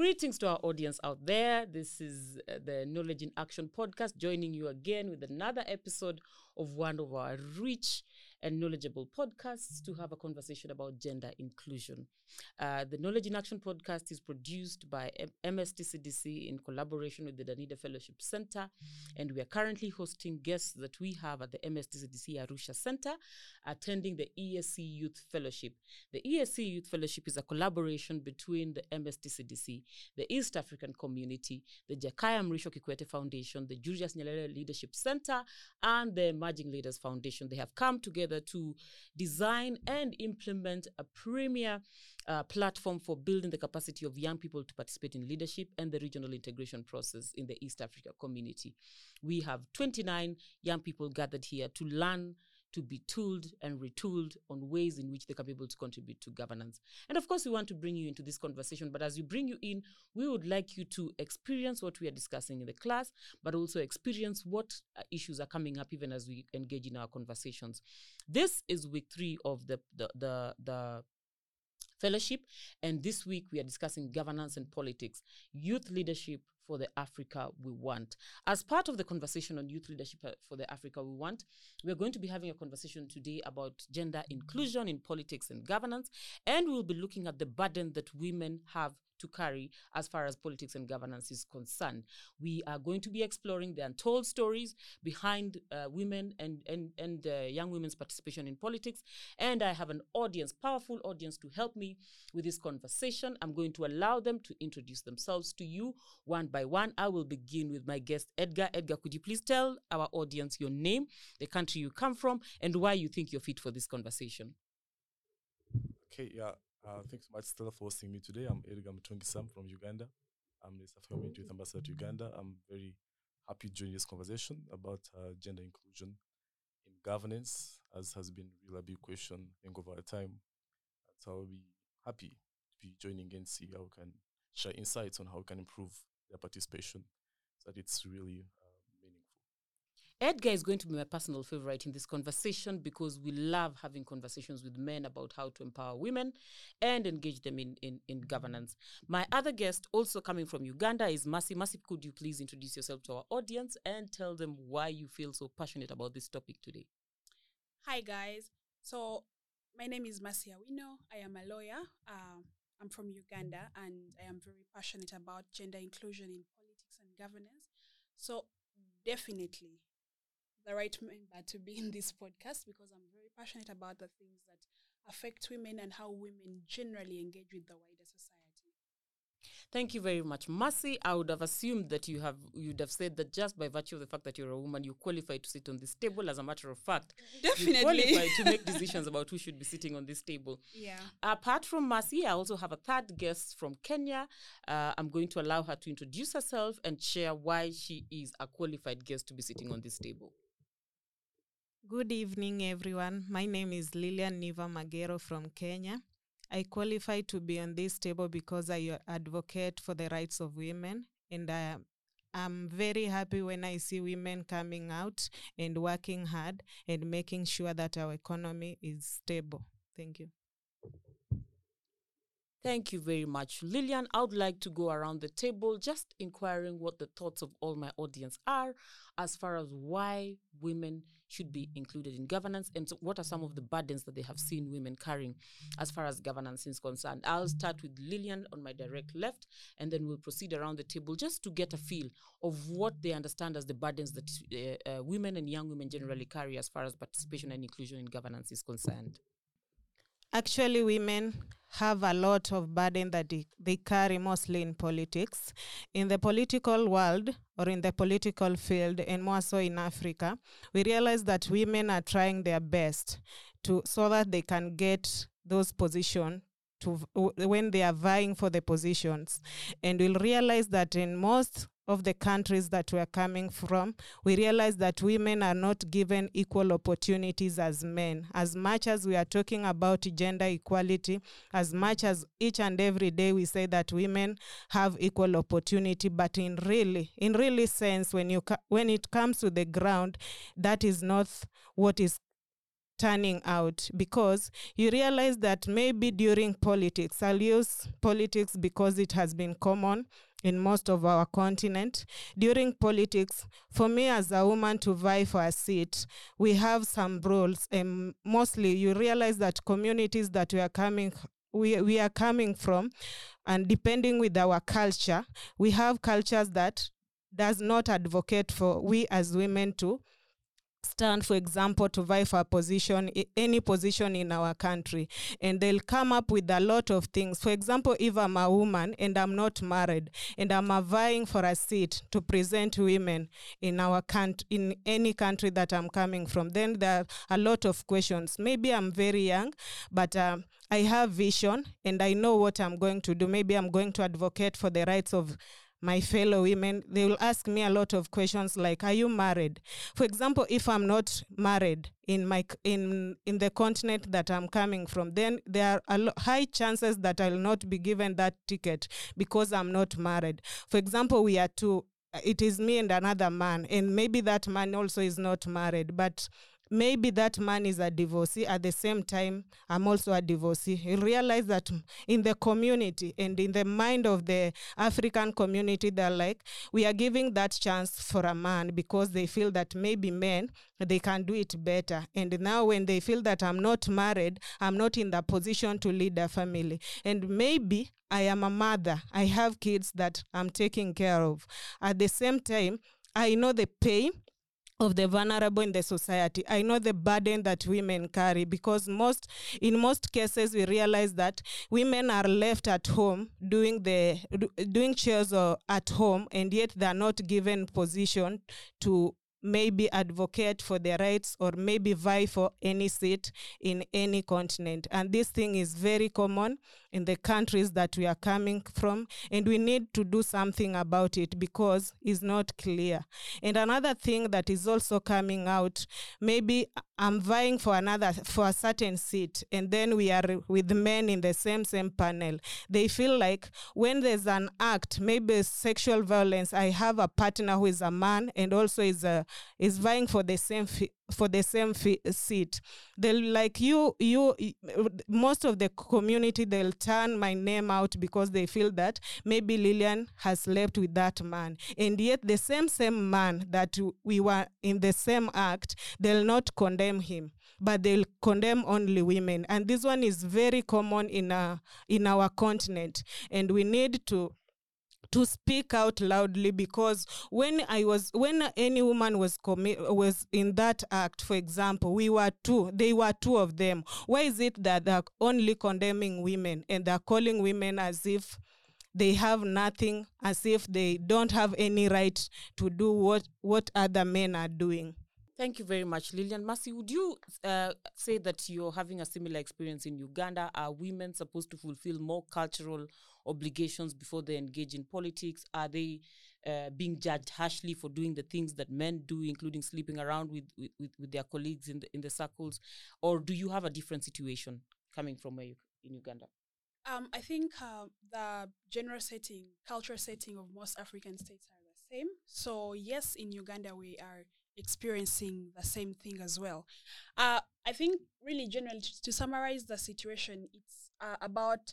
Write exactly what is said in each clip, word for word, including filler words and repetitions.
Greetings to our audience out there. This is uh, the Knowledge in Action podcast, joining you again with another episode of one of our rich and knowledgeable podcasts to have a conversation about gender inclusion. Uh, the Knowledge in Action podcast is produced by M S T C D C in collaboration with the Danida Fellowship Center, and we are currently hosting guests that we have at the M S T C D C Arusha Center attending the E S C Youth Fellowship. The E S C Youth Fellowship is a collaboration between the M S T C D C, the East African Community, the Jakaya Mrisho Kikwete Foundation, the Julius Nyerere Leadership Center, and the Emerging Leaders Foundation. They have come together to design and implement a premier uh, platform for building the capacity of young people to participate in leadership and the regional integration process in the East Africa community. We have twenty-nine young people gathered here to learn, to be tooled and retooled on ways in which they can be able to contribute to governance. And of course, we want to bring you into this conversation, but as we bring you in, we would like you to experience what we are discussing in the class, but also experience what uh, issues are coming up even as we engage in our conversations. This is week three of the the the, the fellowship, and this week we are discussing governance and politics, youth leadership for the Africa we want. As part of the conversation on youth leadership for the Africa we want, we are going to be having a conversation today about gender inclusion in politics and governance, and we'll be looking at the burden that women have to carry as far as politics and governance is concerned. We are going to be exploring the untold stories behind uh, women and and, and uh, young women's participation in politics. And I have an audience, powerful audience, to help me with this conversation. I'm going to allow them to introduce themselves to you one by one. I will begin with my guest, Edgar. Edgar, could you please tell our audience your name, the country you come from, and why you think you're fit for this conversation? Okay, yeah. Uh, thanks so much, Stella, for hosting me today. I'm Edgar Mtungisam from Uganda. I'm the South African Youth Ambassador to Uganda. I'm very happy to join this conversation about uh, gender inclusion in governance, as has been really a big question, I think, over our time. So I'll be happy to be joining and see how we can share insights on how we can improve their participation so that it's really uh, meaningful. Edgar is going to be my personal favorite in this conversation because we love having conversations with men about how to empower women and engage them in, in, in governance. My other guest, also coming from Uganda, is Masi. Masi, could you please introduce yourself to our audience and tell them why you feel so passionate about this topic today? Hi, guys. So my name is Masi Awino. I am a lawyer. Um, I'm from Uganda, and I am very passionate about gender inclusion in politics and governance. So definitely the right member to be in this podcast, because I'm very passionate about the things that affect women and how women generally engage with the wider society. Thank you very much, Masi. I would have assumed that you have you'd have said that just by virtue of the fact that you're a woman, you qualify to sit on this table. As a matter of fact, definitely you qualify to make decisions about who should be sitting on this table. Yeah. Apart from Masi, I also have a third guest from Kenya. Uh, I'm going to allow her to introduce herself and share why she is a qualified guest to be sitting on this table. Good evening, everyone. My name is Lilian Niva Magero from Kenya. I qualify to be on this table because I advocate for the rights of women, and I, I'm very happy when I see women coming out and working hard and making sure that our economy is stable. Thank you. Thank you very much, Lilian. I would like to go around the table just inquiring what the thoughts of all my audience are as far as why women should be included in governance and so what are some of the burdens that they have seen women carrying as far as governance is concerned. I'll start with Lilian on my direct left, and then we'll proceed around the table just to get a feel of what they understand as the burdens that uh, uh, women and young women generally carry as far as participation and inclusion in governance is concerned. Actually, women have a lot of burden that they, they carry mostly in politics. In the political world or in the political field, and more so in Africa, we realize that women are trying their best to so that they can get those positions to when they are vying for the positions. And we'll realize that in most of the countries that we're coming from, we realize that women are not given equal opportunities as men. As much as we are talking about gender equality, as much as each and every day we say that women have equal opportunity, but in really, in really sense, when you when it comes to the ground, that is not what is turning out, because you realize that maybe during politics, I'll use politics because it has been common in most of our continent. During politics, for me as a woman to vie for a seat, we have some rules, and mostly you realize that communities that we are coming we, we are coming from, and depending with our culture, we have cultures that does not advocate for we as women to stand, for example, to vie for a position, any position in our country. And they'll come up with a lot of things. For example, if I'm a woman and I'm not married and I'm vying for a seat to present women in our country, in any country that I'm coming from, then there are a lot of questions. Maybe I'm very young, but um, I have vision and I know what I'm going to do. Maybe I'm going to advocate for the rights of my fellow women. They will ask me a lot of questions like, are you married? For example, if I'm not married in my in in the continent that I'm coming from, then there are a lo- high chances that I'll not be given that ticket because I'm not married. For example, we are two. It is me and another man, and maybe that man also is not married, but maybe that man is a divorcee. At the same time, I'm also a divorcee. You realize that in the community and in the mind of the African community, they're like, we are giving that chance for a man because they feel that maybe men, they can do it better. And now when they feel that I'm not married, I'm not in the position to lead a family. And maybe I am a mother. I have kids that I'm taking care of. At the same time, I know the pain of the vulnerable in the society. I know the burden that women carry, because most, in most cases, we realize that women are left at home doing the doing chores or at home, and yet they are not given position to maybe advocate for their rights or maybe vie for any seat in any continent. And this thing is very common in the countries that we are coming from, and we need to do something about it because it's not clear. And another thing that is also coming out, maybe I'm vying for another, for a certain seat, and then we are with men in the same, same panel. They feel like when there's an act, maybe sexual violence, I have a partner who is a man and also is a, is vying for the same fi- for the same fi- seat. They'll like you, you, most of the community, they'll turn my name out because they feel that maybe Lillian has slept with that man. And yet the same, same man that we were in the same act, they'll not condemn him, but they'll condemn only women. And this one is very common in, a, in our continent. And we need to to speak out loudly, because when I was, when any woman was commi- was in that act, for example, we were two, they were two of them. Why is it that they're only condemning women and they're calling women as if they have nothing, as if they don't have any right to do what, what other men are doing? Thank you very much, Lillian. Mercy, would you uh, say that you're having a similar experience in Uganda? Are women supposed to fulfill more cultural obligations before they engage in politics? Are they uh, being judged harshly for doing the things that men do, including sleeping around with, with, with their colleagues in the, in the circles? Or do you have a different situation coming from where you, in Uganda? Um, I think uh, the general setting, cultural setting of most African states are the same. So yes, in Uganda we are experiencing the same thing as well. Uh, I think really generally, to, to summarize the situation, it's uh, about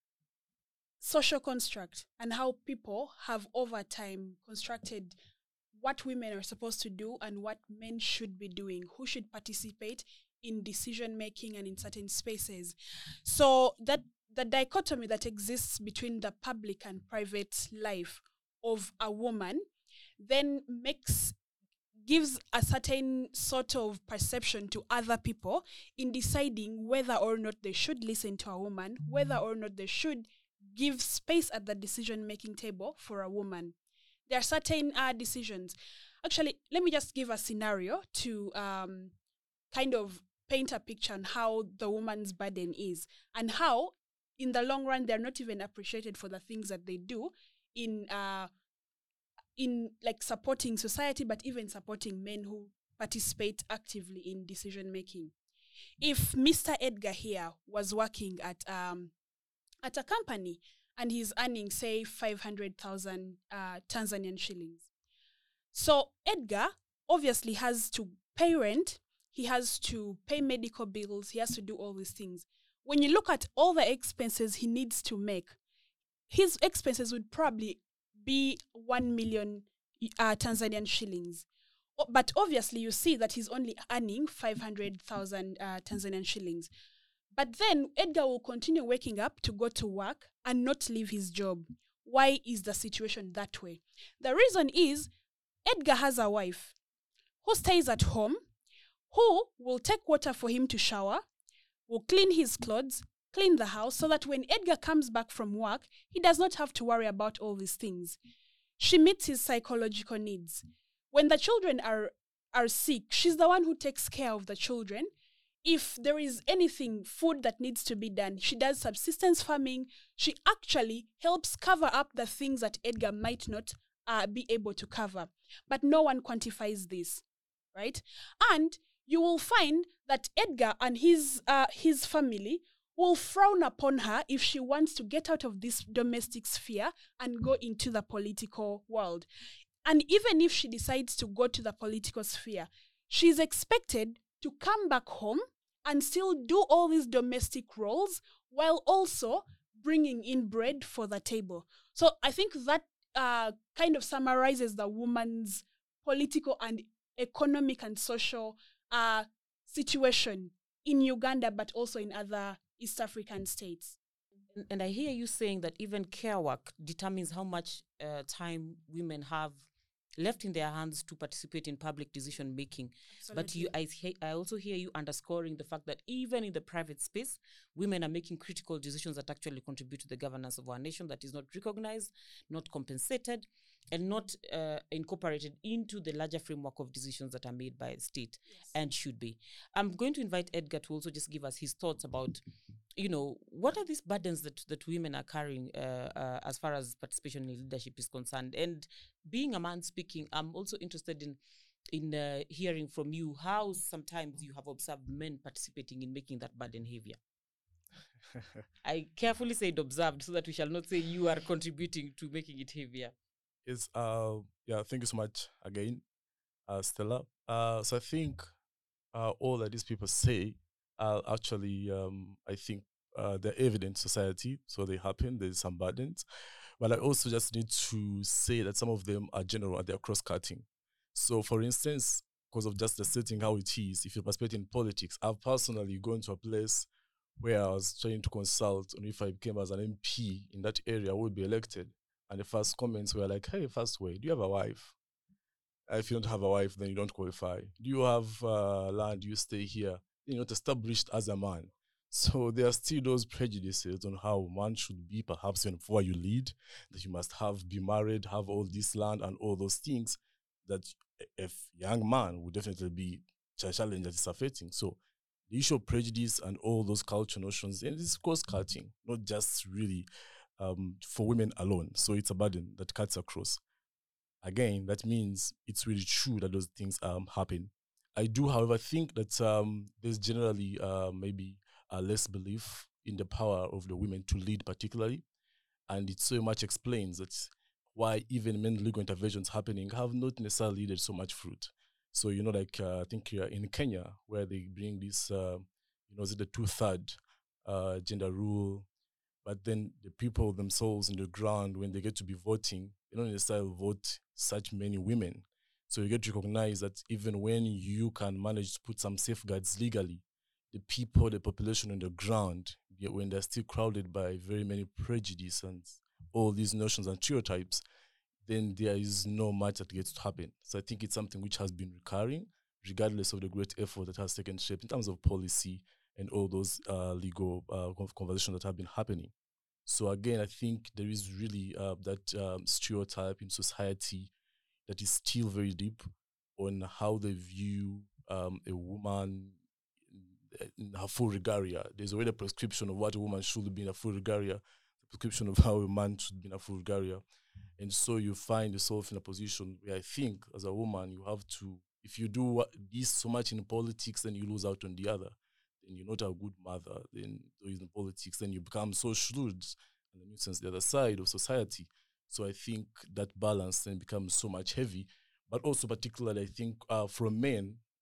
social construct and how people have over time constructed what women are supposed to do and what men should be doing, who should participate in decision making and in certain spaces. So that the dichotomy that exists between the public and private life of a woman then makes gives a certain sort of perception to other people in deciding whether or not they should listen to a woman, whether or not they should give space at the decision-making table for a woman. There are certain uh, decisions. Actually, let me just give a scenario to um, kind of paint a picture on how the woman's burden is and how, in the long run, they're not even appreciated for the things that they do in uh, in like supporting society, but even supporting men who participate actively in decision-making. If Mister Edgar here was working at um, at a company and he's earning, say, five hundred thousand uh, Tanzanian shillings. So Edgar obviously has to pay rent, he has to pay medical bills, he has to do all these things. When you look at all the expenses he needs to make, his expenses would probably be one million uh, Tanzanian shillings. O- But obviously, you see that he's only earning five hundred thousand uh, Tanzanian shillings. But then Edgar will continue waking up to go to work and not leave his job. Why is the situation that way? The reason is Edgar has a wife who stays at home, who will take water for him to shower, will clean his clothes, clean the house, so that when Edgar comes back from work, he does not have to worry about all these things. She meets his psychological needs. When the children are, are sick, she's the one who takes care of the children. If there is anything, food that needs to be done, she does subsistence farming. She actually helps cover up the things that Edgar might not uh, be able to cover. But no one quantifies this, right? And you will find that Edgar and his uh, his family will frown upon her if she wants to get out of this domestic sphere and go into the political world. And even if she decides to go to the political sphere, she's expected to come back home and still do all these domestic roles while also bringing in bread for the table. So I think that uh, kind of summarizes the woman's political and economic and social uh, situation in Uganda, but also in other East African states. And, and I hear you saying that even care work determines how much uh, time women have left in their hands to participate in public decision making. But you, I, he- I also hear you underscoring the fact that even in the private space, women are making critical decisions that actually contribute to the governance of our nation that is not recognized, not compensated, and not uh, incorporated into the larger framework of decisions that are made by state Yes. and should be. I'm going to invite Edgar to also just give us his thoughts about, you know, what are these burdens that, that women are carrying uh, uh, as far as participation in leadership is concerned. And being a man speaking, I'm also interested in in uh, hearing from you how sometimes you have observed men participating in making that burden heavier. I carefully said observed so that we shall not say you are contributing to making it heavier. Is uh yeah, thank you so much again, uh Stella. Uh so I think uh all that these people say are actually um I think uh they're evident in society, so they happen, there's some burdens. But I also just need to say that some of them are general and they're cross cutting. So for instance, because of just the setting how it is, if you participate in politics, I've personally gone to a place where I was trying to consult on if I became as an M P in that area, I would be elected. And the first comments were like, hey, first way, do you have a wife? Uh, If you don't have a wife, then you don't qualify. Do you have uh, land? Do you stay here? You're not established as a man. So there are still those prejudices on how one should be, perhaps when before you lead, that you must have, be married, have all this land and all those things that a a young man would definitely be a challenge that is affecting. So the issue of prejudice and all those cultural notions, and it's cross-cutting, not just really um, for women alone. So it's a burden that cuts across. Again, that means it's really true that those things um, happen. I do, however, think that um, there's generally uh, maybe a less belief in the power of the women to lead, particularly, and it so much explains that why even men legal interventions happening have not necessarily yielded so much fruit. So you know, like uh, I think uh, in Kenya, where they bring this, uh, you know, is it the two-third uh, gender rule? But then the people themselves on the ground, when they get to be voting, they don't necessarily vote such many women. So you get to recognize that even when you can manage to put some safeguards legally, the people, the population on the ground, yeah, when they're still crowded by very many prejudice and all these notions and stereotypes, then there is no much that gets to happen. So I think it's something which has been recurring, regardless of the great effort that has taken shape in terms of policy and all those uh, legal uh, con- conversations that have been happening. So again, I think there is really uh, that um, stereotype in society that is still very deep on how they view um, a woman in, in her full regalia. There's already a prescription of what a woman should be in a full regalia, a prescription of how a man should be in a full regalia. And so you find yourself in a position where I think as a woman, you have to, if you do what, this so much in politics, then you lose out on the other. Then you're not a good mother. Then in politics, then you become so shrewd and a nuisance the other side of society. So I think that balance then becomes so much heavy. But also particularly, I think uh, from men,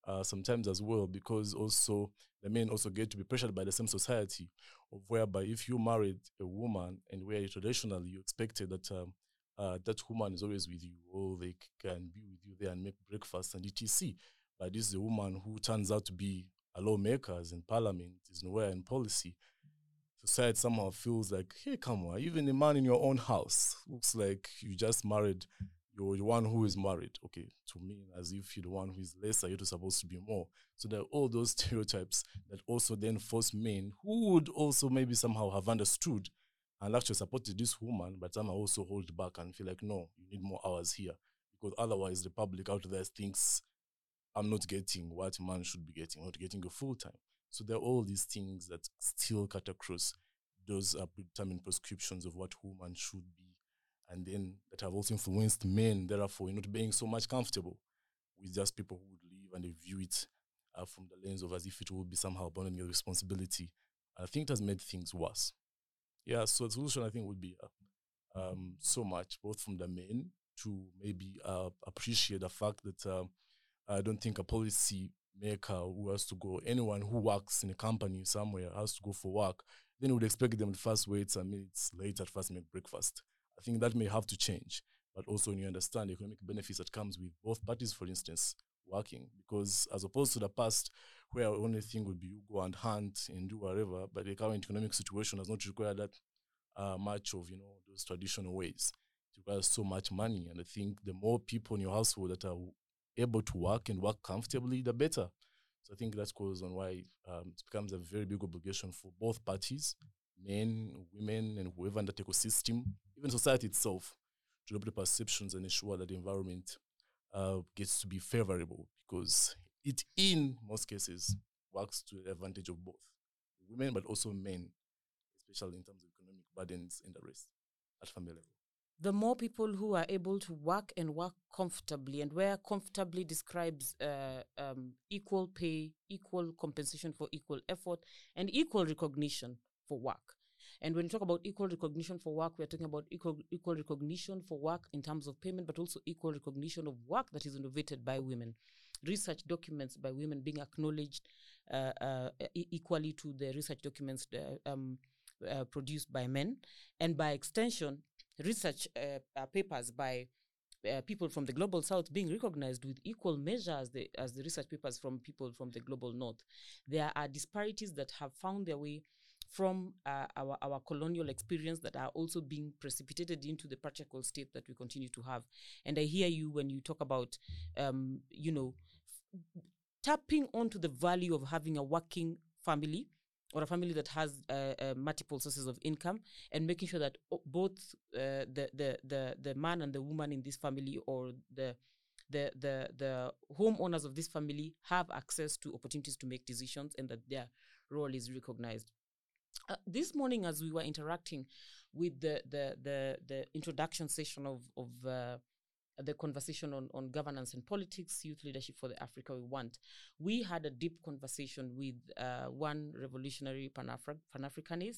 uh, sometimes as well, because also the men also get to be pressured by the same society, of whereby if you married a woman and where traditionally you expected that um, uh, that woman is always with you, or they c- can be with you there and make breakfast and et cetera. But this is a woman who turns out to be a lawmaker in parliament, is nowhere in policy. Society somehow feels like, hey, come on, even a man in your own house looks like you just married, you're the one who is married. Okay, to me, as if you're the one who is lesser, you're supposed to be more. So there are all those stereotypes that also then force men who would also maybe somehow have understood and actually supported this woman, but somehow also hold back and feel like, no, you need more hours here. Because otherwise the public out there thinks I'm not getting what a man should be getting, not getting a full time. So there are all these things that still cut across those uh, predetermined prescriptions of what woman should be, and then that have also influenced men, therefore, not being so much comfortable with just people who would leave and they view it uh, from the lens of as if it will be somehow abandoning your responsibility. I think it has made things worse. Yeah, so the solution I think would be uh, um, so much, both from the men to maybe uh, appreciate the fact that um, I don't think a policy maker who has to go, anyone who works in a company somewhere has to go for work, then you would expect them to first wait some minutes later to first make breakfast. I think that may have to change. But also when you understand the economic benefits that comes with both parties, for instance, working. Because as opposed to the past, where the only thing would be you go and hunt and do whatever, but the current economic situation does not require that uh, much of, you know, those traditional ways. It requires so much money. And I think the more people in your household that are able to work and work comfortably, the better. So I think that's cause on why um, it becomes a very big obligation for both parties, men, women, and whoever in that ecosystem, even society itself, to develop the perceptions and ensure that the environment uh, gets to be favorable, because it, in most cases, works to the advantage of both women, but also men, especially in terms of economic burdens and the rest at family level. The more people who are able to work and work comfortably, and where comfortably describes uh, um, equal pay, equal compensation for equal effort, and equal recognition for work. And when we talk about equal recognition for work, we're talking about equal, equal recognition for work in terms of payment, but also equal recognition of work that is innovated by women. Research documents by women being acknowledged uh, uh, e- equally to the research documents uh, um, uh, produced by men. And by extension, research uh, uh, papers by uh, people from the global south being recognized with equal measure as the as the research papers from people from the global north. There are disparities that have found their way from uh, our, our colonial experience that are also being precipitated into the practical state that we continue to have. And I hear you when you talk about, um, you know, f- tapping onto the value of having a working family or a family that has uh, uh, multiple sources of income, and making sure that o- both uh, the, the the the man and the woman in this family, or the the the the homeowners of this family, have access to opportunities to make decisions, and that their role is recognized. Uh, this morning, as we were interacting with the the the, the introduction session of of uh, the conversation on, on governance and politics, youth leadership for the Africa we want, we had a deep conversation with uh, one revolutionary Pan-Afri- Pan-Africanist,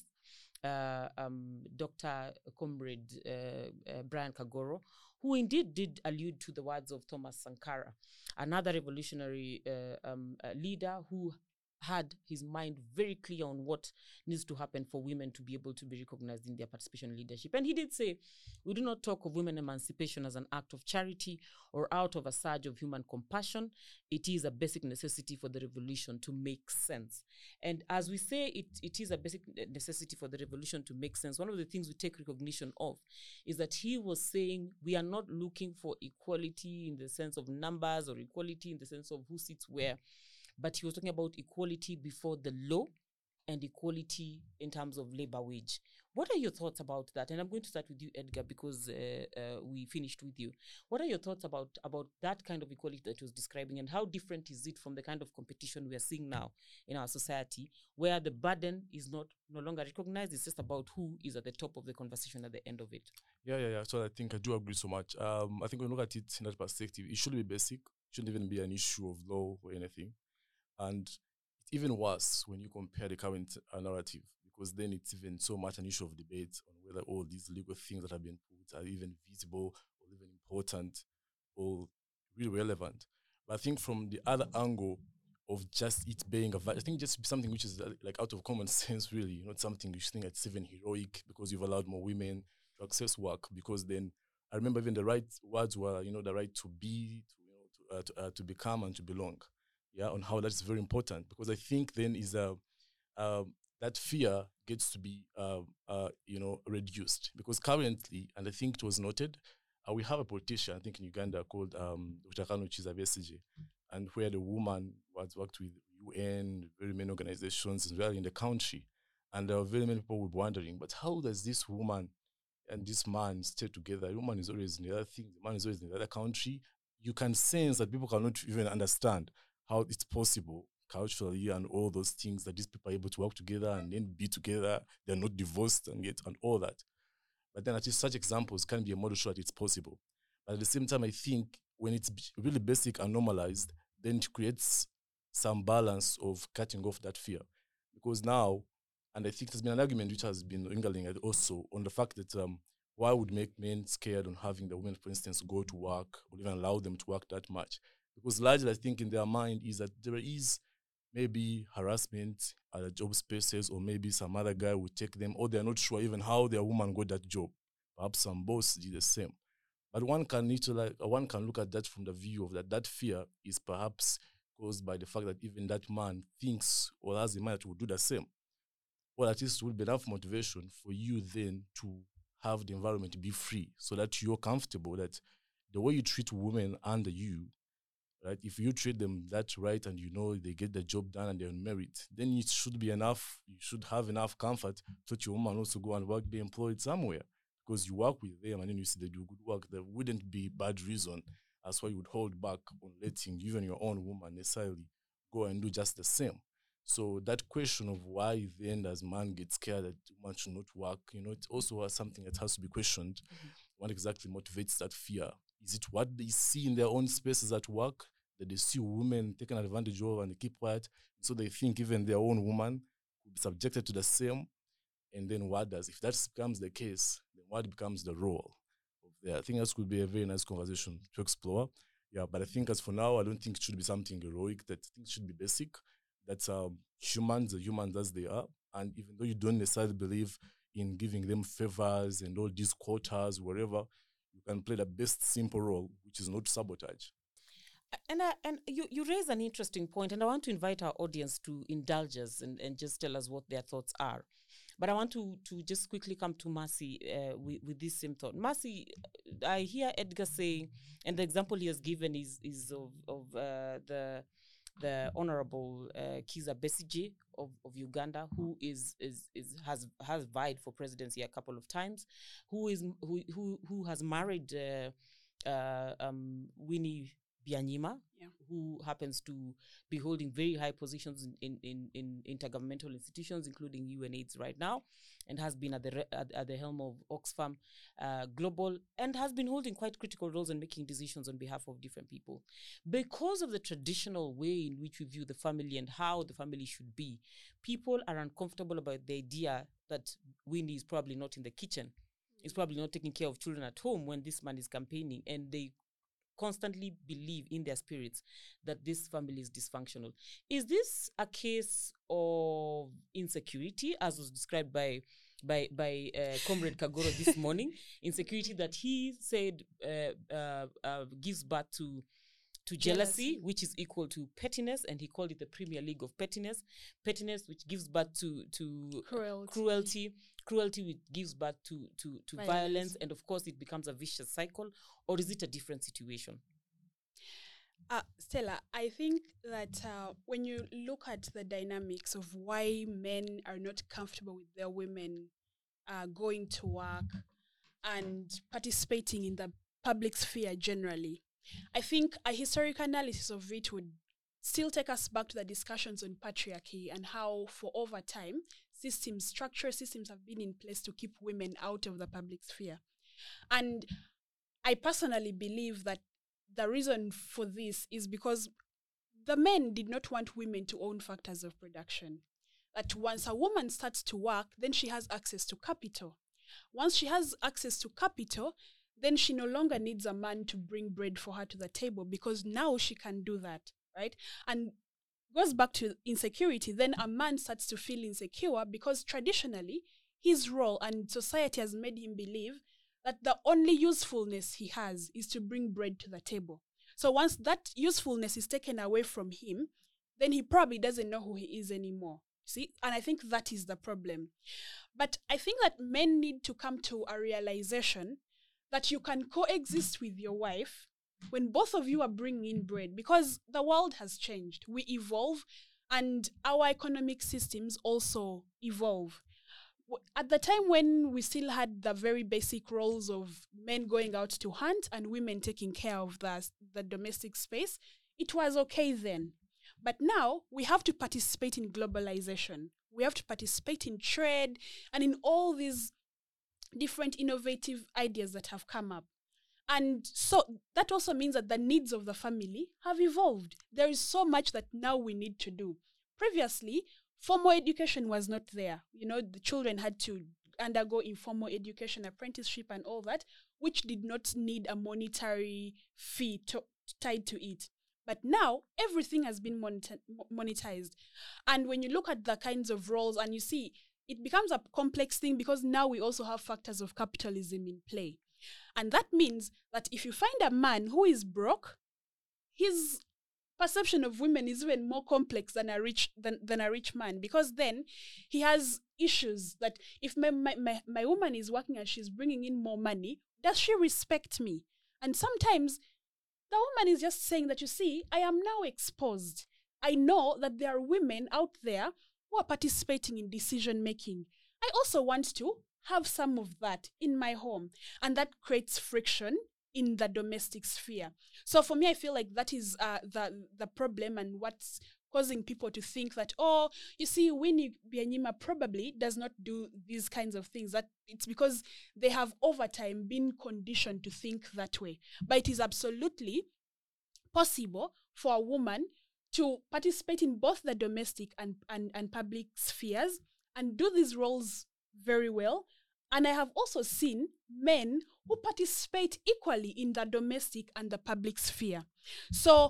uh, um, Doctor Comrade uh, uh, Brian Kagoro, who indeed did allude to the words of Thomas Sankara, another revolutionary uh, um, uh, leader who had his mind very clear on what needs to happen for women to be able to be recognized in their participation in leadership. And he did say, we do not talk of women emancipation as an act of charity or out of a surge of human compassion. It is a basic necessity for the revolution to make sense. And as we say, it, it is a basic necessity for the revolution to make sense. One of the things we take recognition of is that he was saying we are not looking for equality in the sense of numbers or equality in the sense of who sits where, but he was talking about equality before the law and equality in terms of labor wage. What are your thoughts about that? And I'm going to start with you, Edgar, because uh, uh, we finished with you. What are your thoughts about, about that kind of equality that he was describing, and how different is it from the kind of competition we are seeing now in our society, where the burden is not no longer recognized, it's just about who is at the top of the conversation at the end of it? Yeah, yeah, yeah. So I think I do agree so much. Um, I think when we look at it in that perspective, it should be basic. It shouldn't even be an issue of law or anything. And it's even worse when you compare the current uh, narrative, because then it's even so much an issue of debate on whether all these legal things that have been put are even visible or even important or really relevant. But I think from the other angle of just it being a, I think just something which is uh, like out of common sense, really, not something you think it's even heroic because you've allowed more women to access work. Because then I remember even the right words were, you know, the right to be, to, you know, to, uh, to, uh, to become and to belong. Yeah, on how that's very important, because I think then is a uh, that fear gets to be uh, uh, you know reduced, because currently, and I think it was noted, uh, we have a politician I think in Uganda called um, Doctor Kanu Chiza Besigye, and where the woman was worked with U N, very many organizations as well in the country, and there were very many people were wondering, but how does this woman and this man stay together? The woman is always in the other thing, the man is always in the other country. You can sense that people cannot even understand how it's possible culturally and all those things, that these people are able to work together and then be together. They're not divorced and yet and all that. But then at least such examples can be a model show that it's possible. But at the same time, I think when it's really basic and normalized, then it creates some balance of cutting off that fear. Because now, and I think there's been an argument which has been lingering also on the fact that um, why would make men scared on having the women, for instance, go to work or even allow them to work that much? Because largely, I think in their mind is that there is maybe harassment at the job spaces, or maybe some other guy will take them, or they're not sure even how their woman got that job. Perhaps some boss did the same. But one can literally, one can look at that from the view of that that fear is perhaps caused by the fact that even that man thinks or has in mind that will do the same. Or at least will be enough motivation for you then to have the environment be free, so that you're comfortable that the way you treat women under you, right? If you treat them that right and you know they get the job done and they're on merit, then it should be enough. You should have enough comfort so that your woman also go and work, be employed somewhere, because you work with them and then you see they do good work. There wouldn't be bad reason as why you would hold back on letting even your own woman necessarily go and do just the same. So that question of why then does man get scared that woman should not work, you know, it also has something that has to be questioned. Mm-hmm. What exactly motivates that fear? Is it what they see in their own spaces at work, that they see women taken advantage of and they keep quiet, so they think even their own woman could be subjected to the same? And then what does, if that becomes the case, then what becomes the role of there? I think that could be a very nice conversation to explore. Yeah, but I think as for now, I don't think it should be something heroic. That I think it should be basic. That um, humans are humans as they are. And even though you don't necessarily believe in giving them favors and all these quotas, whatever, you can play the best simple role, which is not sabotage. And uh, and you, you raise an interesting point, and I want to invite our audience to indulge us and, and just tell us what their thoughts are. But I want to to just quickly come to Mercy uh, with, with this same thought. Mercy, I hear Edgar saying, and the example he has given is is of, of uh, the the Honorable uh, Kiza Besigye of, of Uganda, who is is is has has vied for presidency a couple of times, who is who who who has married uh, uh, um, Winnie Byanyima, yeah. who happens to be holding very high positions in, in, in, in intergovernmental institutions, including U N AIDS right now, and has been at the re- at, at the helm of Oxfam uh, Global, and has been holding quite critical roles and making decisions on behalf of different people. Because of the traditional way in which we view the family and how the family should be, people are uncomfortable about the idea that Winnie is probably not in the kitchen, is probably not taking care of children at home when this man is campaigning, and they constantly believe in their spirits that this family is dysfunctional. Is this a case of insecurity, as was described by by by uh, Comrade Kagoro this morning? Insecurity that he said uh, uh, uh, gives birth to to jealousy, jealousy, which is equal to pettiness, and he called it the Premier League of pettiness. Pettiness, which gives birth to to cruelty, cruelty, cruelty, which gives birth to to to violence. violence, and of course, it becomes a vicious cycle. Or is it a different situation? Uh, Stella, I think that uh, when you look at the dynamics of why men are not comfortable with their women uh, going to work and participating in the public sphere generally, I think a historic analysis of it would still take us back to the discussions on patriarchy and how, for over time, systems, structural systems have been in place to keep women out of the public sphere. And I personally believe that the reason for this is because the men did not want women to own factors of production. That once a woman starts to work, then she has access to capital. Once she has access to capital, then she no longer needs a man to bring bread for her to the table because now she can do that, right? And goes back to insecurity, then a man starts to feel insecure because traditionally his role and society has made him believe that the only usefulness he has is to bring bread to the table. So once that usefulness is taken away from him, then he probably doesn't know who he is anymore. See? And I think that is the problem. But I think that men need to come to a realization that you can coexist with your wife when both of you are bringing in bread, because the world has changed. We evolve, and our economic systems also evolve. At the time when we still had the very basic roles of men going out to hunt and women taking care of the, the domestic space, it was okay then. But now we have to participate in globalization. We have to participate in trade and in all these different innovative ideas that have come up. And so that also means that the needs of the family have evolved. There is so much that now we need to do. Previously, formal education was not there. You know, the children had to undergo informal education, apprenticeship and all that, which did not need a monetary fee to, tied to it. But now, everything has been monet- monetized. And when you look at the kinds of roles and you see, it becomes a complex thing because now we also have factors of capitalism in play. And that means that if you find a man who is broke, his perception of women is even more complex than a rich than, than a rich man, because then he has issues that if my, my, my, my woman is working and she's bringing in more money, does she respect me? And sometimes the woman is just saying that, you see, I am now exposed. I know that there are women out there who are participating in decision making. I also want to have some of that in my home. And that creates friction in the domestic sphere. So for me, I feel like that is uh, the, the problem and what's causing people to think that, oh, you see, Winnie Byanyima probably does not do these kinds of things. That it's because they have over time been conditioned to think that way. But it is absolutely possible for a woman to participate in both the domestic and, and, and public spheres and do these roles very well. And I have also seen men who participate equally in the domestic and the public sphere. So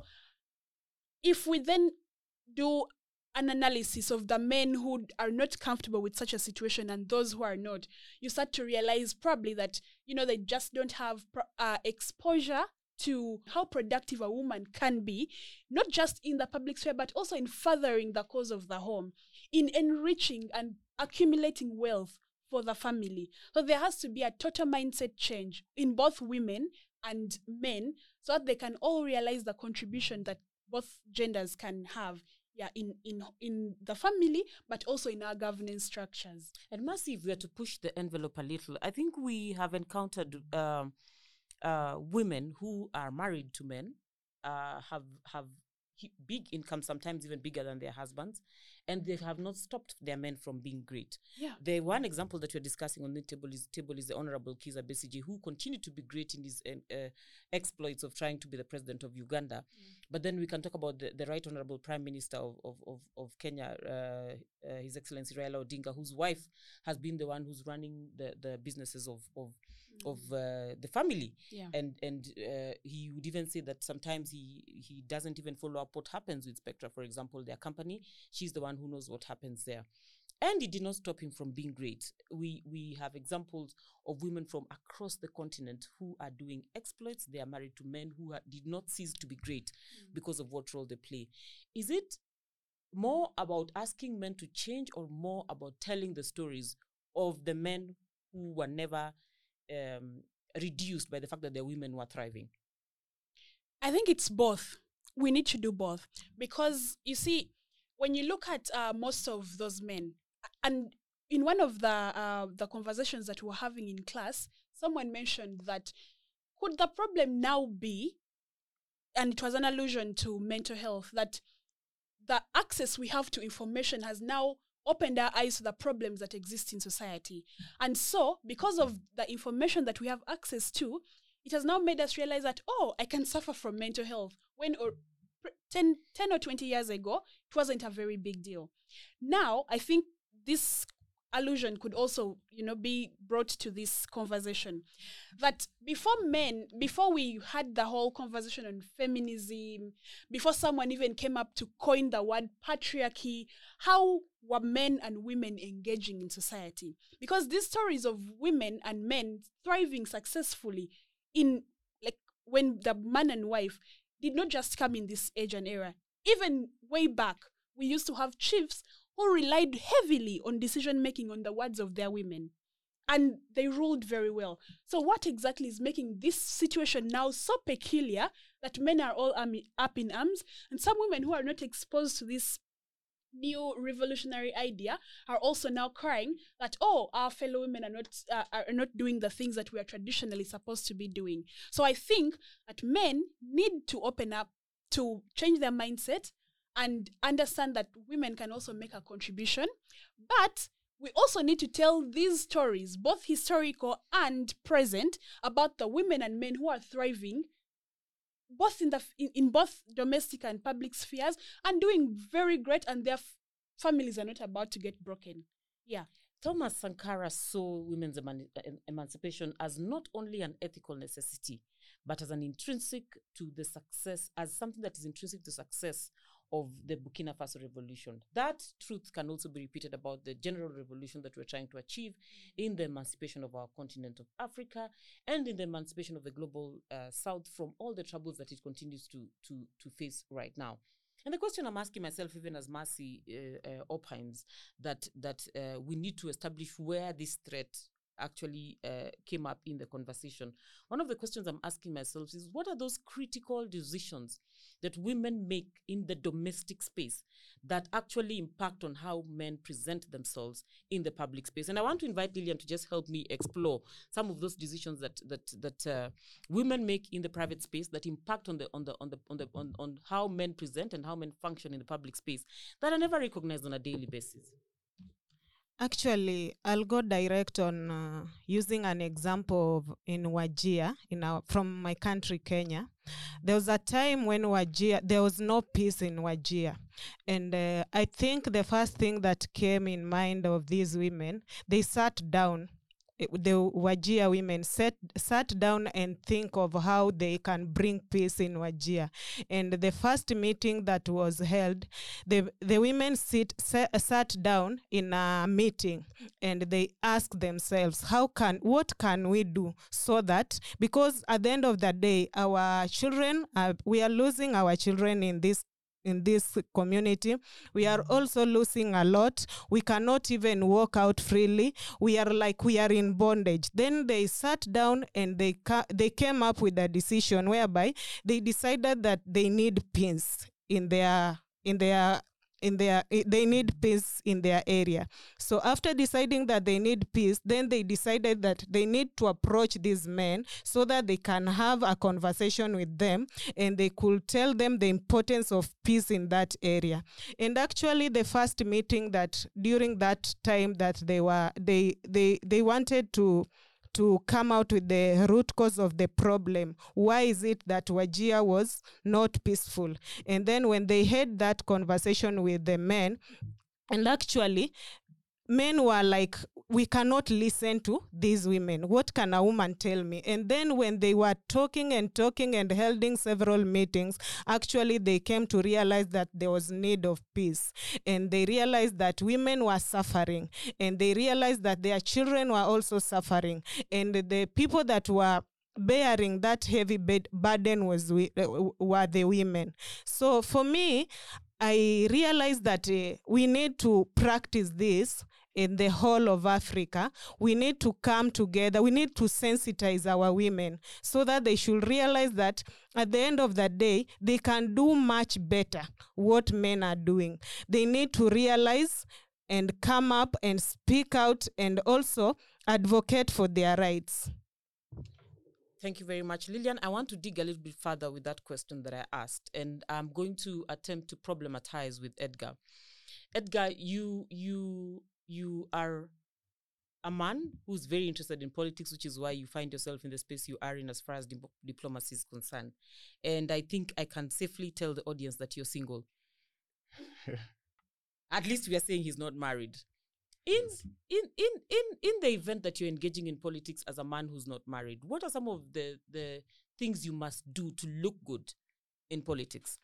if we then do an analysis of the men who are not comfortable with such a situation and those who are not, you start to realize probably that, you know, they just don't have uh, exposure to how productive a woman can be, not just in the public sphere, but also in furthering the cause of the home, in enriching and accumulating wealth for the family. So there has to be a total mindset change in both women and men so that they can all realize the contribution that both genders can have yeah, in, in, in the family, but also in our governance structures. And Mercy, if we are to push the envelope a little, I think we have encountered um, uh, women who are married to men, uh, have have big income, sometimes even bigger than their husbands, and they have not stopped their men from being great. Yeah. The one example that we're discussing on the table is, table is the Honorable Kizza Besigye, who continued to be great in his uh, uh, exploits of trying to be the president of Uganda. Mm. But then we can talk about the, the Right Honorable Prime Minister of, of, of, of Kenya, uh, uh, His Excellency Raila Odinga, whose wife has been the one who's running the, the businesses of, of of uh, the family. Yeah. And and uh, he would even say that sometimes he he doesn't even follow up what happens with Spectra, for example, their company. She's the one who knows what happens there. And it did not stop him from being great. We we have examples of women from across the continent who are doing exploits. They are married to men who ha- did not cease to be great mm. because of what role they play. Is it more about asking men to change or more about telling the stories of the men who were never Um, reduced by the fact that their women were thriving? I think it's both. We need to do both. Because, you see, when you look at uh, most of those men, and in one of the uh, the conversations that we were having in class, someone mentioned that could the problem now be, and it was an allusion to mental health, that the access we have to information has now opened our eyes to the problems that exist in society. And so, because of the information that we have access to, it has now made us realize that, oh, I can suffer from mental health. When or ten, ten or twenty years ago, it wasn't a very big deal. Now, I think this allusion could also, you know, be brought to this conversation. That before men, before we had the whole conversation on feminism, before someone even came up to coin the word patriarchy, how were men and women engaging in society? Because these stories of women and men thriving successfully in, like, when the man and wife did not just come in this age and era. Even way back, we used to have chiefs who relied heavily on decision-making on the words of their women. And they ruled very well. So what exactly is making this situation now so peculiar that men are all um, up in arms, and some women who are not exposed to this new revolutionary idea are also now crying that, oh, our fellow women are not uh, are not doing the things that we are traditionally supposed to be doing. So I think that men need to open up, to change their mindset and understand that women can also make a contribution. But we also need to tell these stories, both historical and present, about the women and men who are thriving, both in the in, in both domestic and public spheres, and doing very great, and their f- families are not about to get broken. Yeah. Thomas Sankara saw women's eman- emancipation as not only an ethical necessity, but as an intrinsic to the success, as something that is intrinsic to success of the Burkina Faso revolution. That truth can also be repeated about the general revolution that we're trying to achieve in the emancipation of our continent of Africa and in the emancipation of the global uh, South from all the troubles that it continues to, to, to face right now. And the question I'm asking myself, even as Mercy uh, uh, opines, that, that uh, we need to establish where this threat actually uh, came up in the conversation. One of the questions I'm asking myself is, what are those critical decisions that women make in the domestic space that actually impact on how men present themselves in the public space? And I want to invite Lillian to just help me explore some of those decisions that that that uh, women make in the private space that impact on the on the on the on the on, on how men present and how men function in the public space that are never recognized on a daily basis. Actually, I'll go direct on uh, using an example of in Wajir, in our, from my country, Kenya. There was a time when Wajir, there was no peace in Wajir. And uh, I think the first thing that came in mind of these women, they sat down. The Wajir women sat, sat down and think of how they can bring peace in Wajir. And the first meeting that was held, the, the women sit, sat, sat down in a meeting and they asked themselves, how can, what can we do so that, because at the end of the day, our children, are, we are losing our children in this in this community. We are also losing a lot. We cannot even walk out freely. We are like we are in bondage. Then they sat down and they ca- they came up with a decision whereby they decided that they need peace in their in their in their they need peace in their area. So after deciding that they need peace, then they decided that they need to approach these men so that they can have a conversation with them and they could tell them the importance of peace in that area. And actually the first meeting that during that time that they were they they they wanted to to come out with the root cause of the problem. Why is it that Wajir was not peaceful? And then when they had that conversation with the men, and actually men were like, we cannot listen to these women. What can a woman tell me? And then when they were talking and talking and holding several meetings, actually they came to realize that there was need of peace. And they realized that women were suffering. And they realized that their children were also suffering. And the people that were bearing that heavy bed- burden was we, uh, were the women. So for me, I realized that uh, we need to practice this in the whole of Africa. We need to come together. We need to sensitize our women so that they should realize that at the end of the day, they can do much better what men are doing. They need to realize and come up and speak out and also advocate for their rights. Thank you very much. Lillian, I want to dig a little bit further with that question that I asked, and I'm going to attempt to problematize with Edgar. Edgar, you you you are a man who's very interested in politics, which is why you find yourself in the space you are in as far as di- diplomacy is concerned. And I think I can safely tell the audience that you're single. At least we are saying he's not married. In, Yes. in in in in the event that you're engaging in politics as a man who's not married, what are some of the the things you must do to look good in politics?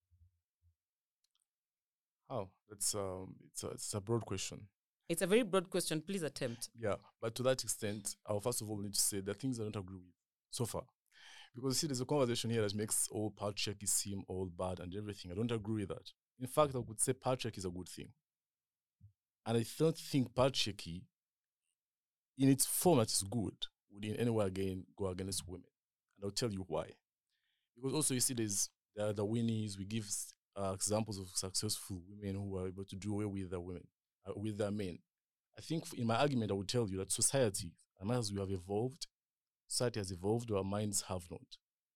How? That's um, it's a, it's a broad question. It's a very broad question. Please attempt. Yeah, but to that extent, I'll first of all need to say the things I don't agree with so far. Because you see, there's a conversation here that makes all patriarchy seem all bad and everything. I don't agree with that. In fact, I would say patriarchy is a good thing. And I don't think patriarchy, in its form that is good, would in any way again go against women. And I'll tell you why. Because also, you see, there's there are the Winnies. We give uh, examples of successful women who are able to do away with their women, uh, with their men. I think in my argument, I would tell you that society, as much as we have evolved, society has evolved, our minds have not.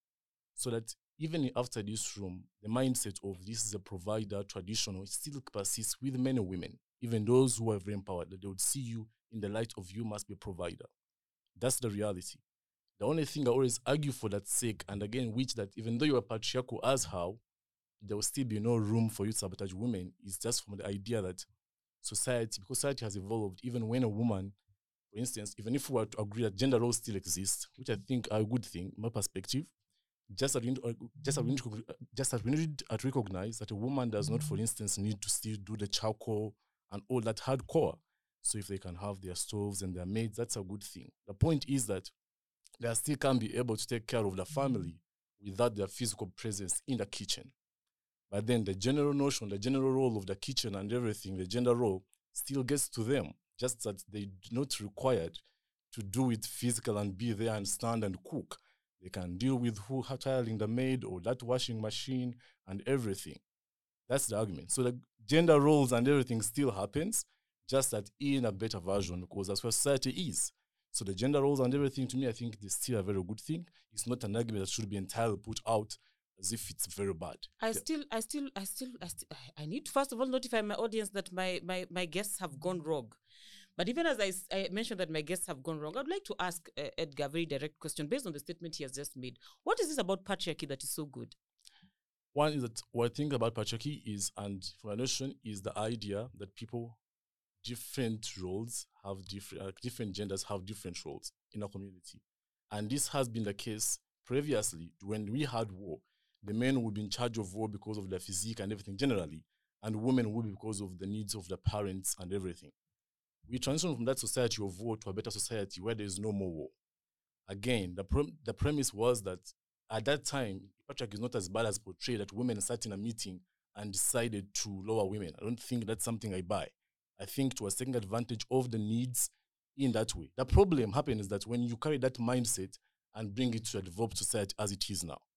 So that even after this room, the mindset of this is a provider, traditional, still persists with many women, even those who are very empowered, that they would see you in the light of you must be a provider. That's the reality. The only thing I always argue for that sake, and again, which that even though you are patriarchal as how, there will still be no room for you to sabotage women, is just from the idea that society, because society has evolved, even when a woman, for instance, even if we were to agree that gender roles still exist, which I think are a good thing, my perspective, just as we need, just as we need, to, just as we need to recognize that a woman does not, for instance, need to still do the charcoal and all that hardcore. So if they can have their stoves and their maids, that's a good thing. The point is that they still can be able to take care of the family without their physical presence in the kitchen. But then the general notion, the general role of the kitchen and everything, the gender role still gets to them, just that they do not required to do it physical and be there and stand and cook. They can deal with who tiling the maid or that washing machine and everything. That's the argument. So the gender roles and everything still happens, just that in a better version, because that's where society is. So the gender roles and everything, to me, I think is still a very good thing. It's not an argument that should be entirely put out as if it's very bad. I Yeah. still, I still, I still, I still, I need to first of all notify my audience that my my my guests have gone wrong. But even as I, s- I mentioned that my guests have gone wrong, I'd like to ask uh, Edgar a very direct question based on the statement he has just made. What is this about patriarchy that is so good? One is that what I think about patriarchy is, and for my notion, is the idea that people, different roles have different, uh, different genders have different roles in our community. And this has been the case previously when we had war. The men would be in charge of war because of their physique and everything generally, and women would be because of the needs of the parents and everything. We transitioned from that society of war to a better society where there is no more war. Again, the prom- the premise was that at that time, patriarchy is not as bad as portrayed, that women sat in a meeting and decided to lower women. I don't think that's something I buy. I think it was taking advantage of the needs in that way. The problem happens is that when you carry that mindset and bring it to a developed society as it is now,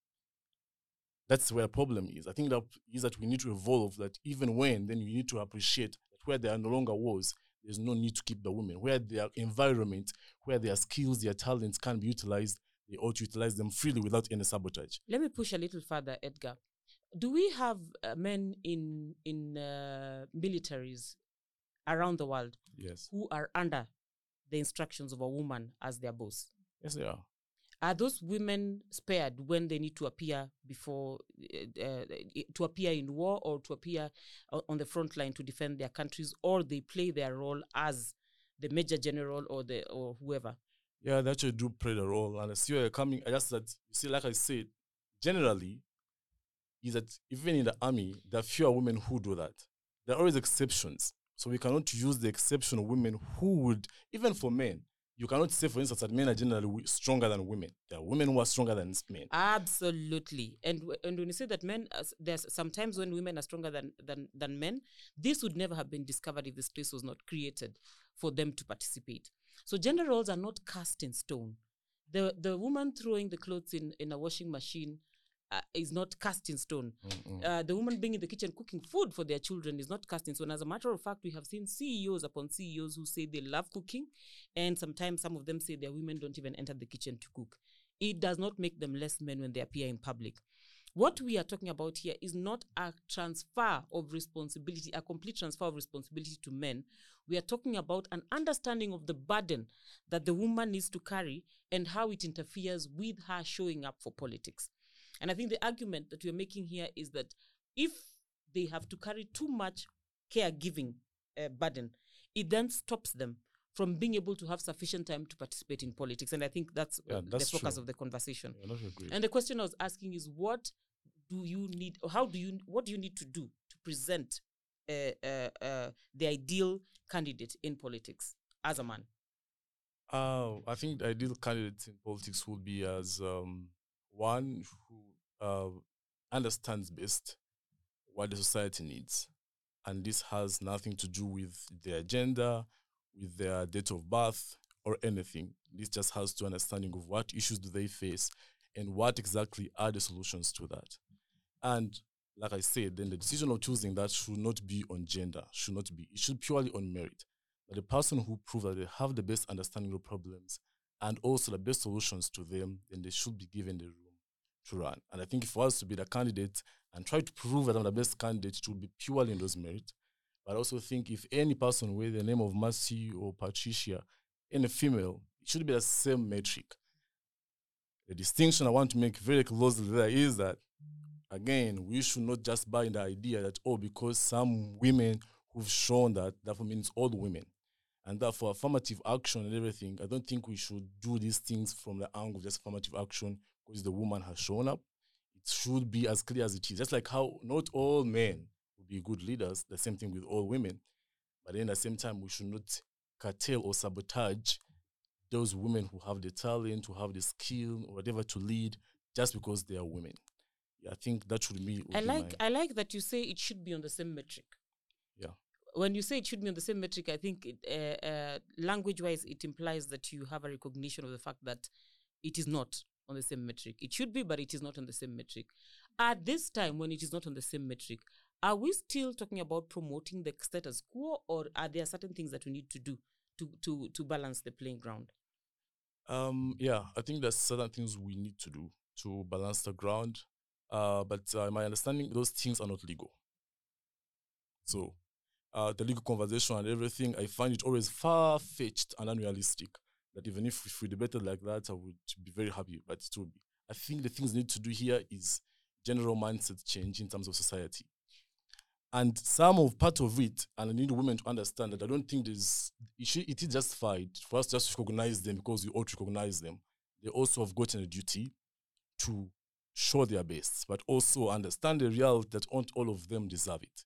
that's where the problem is. I think that is that we need to evolve that even when, then you need to appreciate that where there are no longer wars, there's no need to keep the women. Where their environment, where their skills, their talents can be utilized, they ought to utilize them freely without any sabotage. Let me push a little further, Edgar. Do we have uh, men in in uh, militaries around the world Yes. who are under the instructions of a woman as their boss? Yes, they are. Are those women spared when they need to appear before, uh, uh, to appear in war or to appear o- on the front line to defend their countries, or they play their role as the major general or the or whoever? Yeah, they actually do play the role. And I see where you're coming. I just that, you see, like I said, generally, is that even in the army, there are fewer women who do that. There are always exceptions. So we cannot use the exception of women who would, even for men, you cannot say, for instance, that men are generally wi- stronger than women. There are women who are stronger than s- men. Absolutely. And w- and when you say that men, uh, s- there's sometimes when women are stronger than, than than men, this would never have been discovered if the space was not created for them to participate. So gender roles are not cast in stone. The the woman throwing the clothes in, in a washing machine uh, is not cast in stone. Mm-mm. Uh, the woman being in the kitchen cooking food for their children is not cast in stone. As a matter of fact, we have seen C E Os upon C E Os who say they love cooking, and sometimes some of them say their women don't even enter the kitchen to cook. It does not make them less men when they appear in public. What we are talking about here is not a transfer of responsibility, a complete transfer of responsibility to men. We are talking about an understanding of the burden that the woman needs to carry and how it interferes with her showing up for politics. And I think the argument that we're making here is that if they have to carry too much caregiving uh, burden, it then stops them from being able to have sufficient time to participate in politics. And I think that's, Yeah, uh, that's the focus true. of the conversation. Yeah, that's great. And the question I was asking is, what do you need, or how do you, what do you need to do to present uh, uh, uh, the ideal candidate in politics as a man? Uh, I think the ideal candidate in politics would be as um, one who uh, understands best what the society needs. And this has nothing to do with their gender, with their date of birth, or anything. This just has to understanding of what issues do they face and what exactly are the solutions to that. And like I said, then the decision of choosing that should not be on gender, should not be, it should purely on merit. But the person who proves that they have the best understanding of problems and also the best solutions to them, then they should be given the room to run. And I think for us to be the candidate and try to prove that I'm the best candidate, it should be purely in those merit. But I also think if any person with the name of Mercy or Patricia, any female, it should be the same metric. The distinction I want to make very closely there is that, again, we should not just buy the idea that, oh, because some women who've shown that, that means all the women. And therefore, affirmative action and everything, I don't think we should do these things from the angle of just affirmative action because the woman has shown up. It should be as clear as it is. Just like how not all men will be good leaders, the same thing with all women. But then at the same time, we should not curtail or sabotage those women who have the talent, who have the skill, or whatever to lead, just because they are women. Yeah, I think that should be. I like I like that you say it should be on the same metric. Yeah. When you say it should be on the same metric, I think it, uh, uh, language-wise, it implies that you have a recognition of the fact that it is not on the same metric. It should be, but it is not on the same metric. At this time, when it is not on the same metric, are we still talking about promoting the status quo, or are there certain things that we need to do to to to balance the playing ground? Um, yeah, I think there's certain things we need to do to balance the ground. Uh, but uh, my understanding, those things are not legal. So uh, the legal conversation and everything, I find it always far-fetched and unrealistic. That even if, if we debated like that, I would be very happy, but it will be. I think the things we need to do here is general mindset change in terms of society. And some of part of it, and I need women to understand that I don't think there's, it, should, it is justified for us just to recognize them because we ought to recognize them. They also have gotten a duty to show their best, but also understand the reality that not all of them deserve it.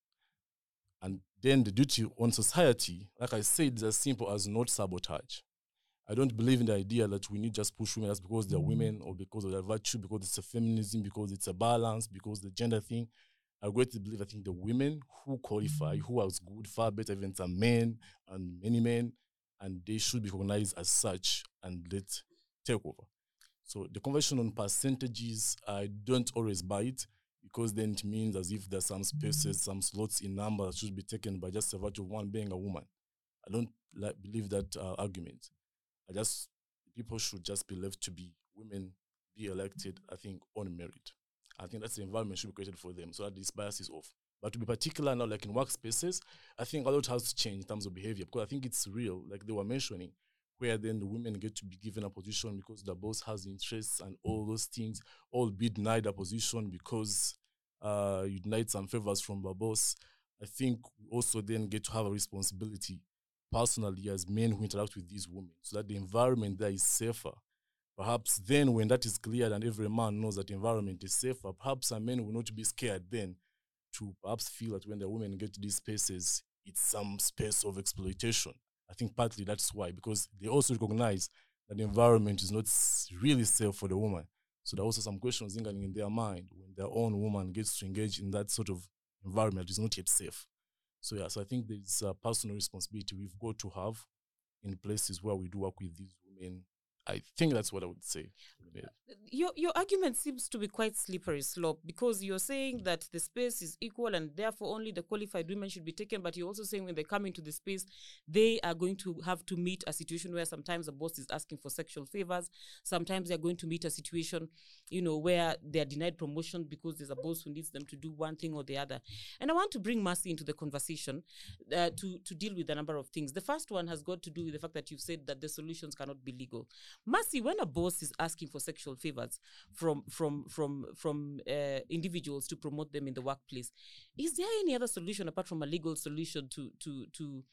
And then the duty on society, like I said, is as simple as not sabotage. I don't believe in the idea that we need just push women just because they're women or because of their virtue, because it's a feminism, because it's a balance, because the gender thing. I greatly believe, I think the women who qualify, who are good, far better even than men and many men, and they should be recognized as such and let take over. So the conversation on percentages, I don't always buy it because then it means as if there's some spaces, some slots in number that should be taken by just a virtue of one being a woman. I don't like, believe that uh, argument. I just, people should just be left to be women, be elected, I think, on merit. I think that's the environment should be created for them so that this bias is off. But to be particular now, like in workspaces, I think a lot has to change in terms of behavior because I think it's real, like they were mentioning, where then the women get to be given a position because the boss has interests and all those things, all be denied a position because uh, you denied some favors from the boss. I think we also then get to have a responsibility personally as men who interact with these women so that the environment there is safer. Perhaps then when that is cleared and every man knows that the environment is safer, perhaps some men will not be scared then to perhaps feel that when the women get to these spaces, it's some space of exploitation. I think partly that's why, because they also recognize that the environment is not really safe for the woman. So there are also some questions lingering in their mind when their own woman gets to engage in that sort of environment that is not yet safe. So yeah, so I think there's a personal responsibility we've got to have in places where we do work with these women. I think that's what I would say. Yeah. Your your argument seems to be quite slippery slope because you're saying that the space is equal and therefore only the qualified women should be taken, but you're also saying when they come into the space, they are going to have to meet a situation where sometimes the boss is asking for sexual favors, sometimes they're going to meet a situation, you know, where they're denied promotion because there's a boss who needs them to do one thing or the other. And I want to bring Mercy into the conversation uh, to, to deal with a number of things. The first one has got to do with the fact that you've said that the solutions cannot be legal. Mercy, when a boss is asking for sexual favors from from from from uh, individuals to promote them in the workplace, is there any other solution apart from a legal solution to to to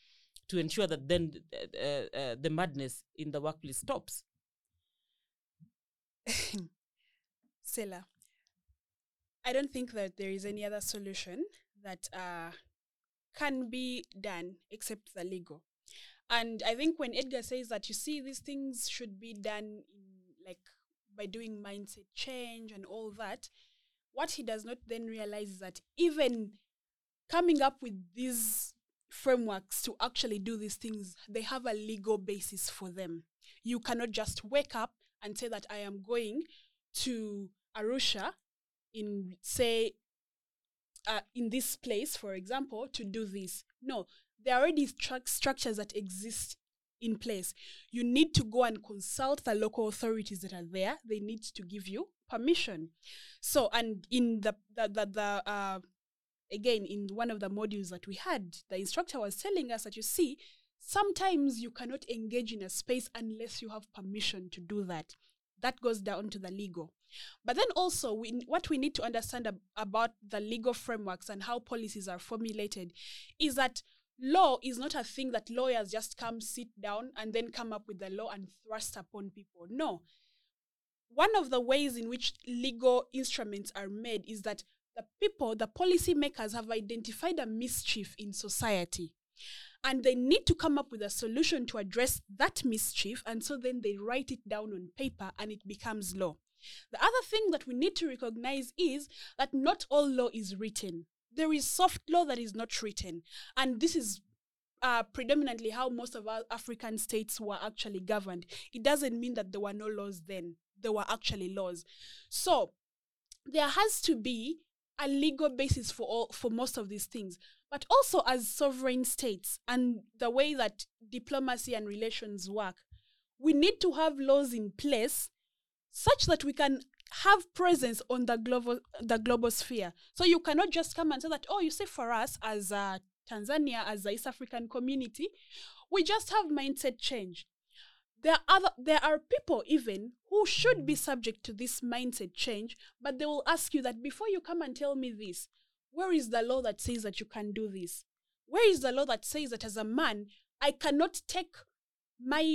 to ensure that then uh, uh, the madness in the workplace stops? Sela, I don't think that there is any other solution that uh, can be done except the legal. And I think when Edgar says that, you see, these things should be done in, like, by doing mindset change and all that, what he does not then realize is that even coming up with these frameworks to actually do these things, they have a legal basis for them. You cannot just wake up and say that I am going to Arusha in, say, uh, in this place, for example, to do this. No, there are already stru- structures that exist in place. You need to go and consult the local authorities that are there. They need to give you permission. So, and in the, the, the, the uh, again, in one of the modules that we had, the instructor was telling us that, you see, sometimes you cannot engage in a space unless you have permission to do that. That goes down to the legal. But then also, we, what we need to understand ab- about the legal frameworks and how policies are formulated is that law is not a thing that lawyers just come, sit down, and then come up with the law and thrust upon people. No. One of the ways in which legal instruments are made is that the people, the policy makers, have identified a mischief in society. And they need to come up with a solution to address that mischief, and so then they write it down on paper and it becomes law. The other thing that we need to recognize is that not all law is written. There is soft law that is not written. And this is uh, predominantly how most of our African states were actually governed. It doesn't mean that there were no laws then. There were actually laws. So there has to be a legal basis for all, for most of these things. But also, as sovereign states and the way that diplomacy and relations work, we need to have laws in place such that we can have presence on the global the global sphere. So you cannot just come and say that, oh, you see, for us as uh, Tanzania, as the East African community, we just have mindset change. There are other, there are people even who should be subject to this mindset change, but they will ask you that, before you come and tell me this, where is the law that says that you can do this? Where is the law that says that as a man, I cannot take my